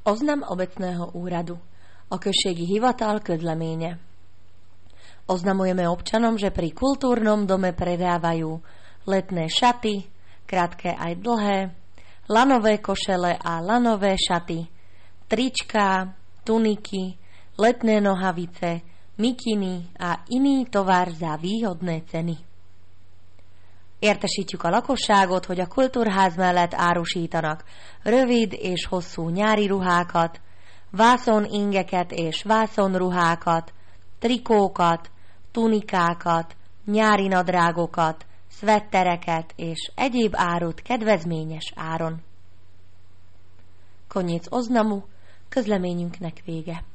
Oznam obecného úradu. O községi hivatal közleménye. Oznamujeme občanom, že pri kultúrnom dome predávajú letné šaty, krátke aj dlhé, lanové košele a lanové šaty, tričká, tuniky, letné nohavice, mikiny a iný tovar za výhodné ceny. Értesítjük a lakosságot, hogy a kultúrház mellett árusítanak rövid és hosszú nyári ruhákat, vászoningeket és vászonruhákat, trikókat, tunikákat, nyári nadrágokat, szvettereket és egyéb árut kedvezményes áron. Koniec oznamu, közleményünknek vége.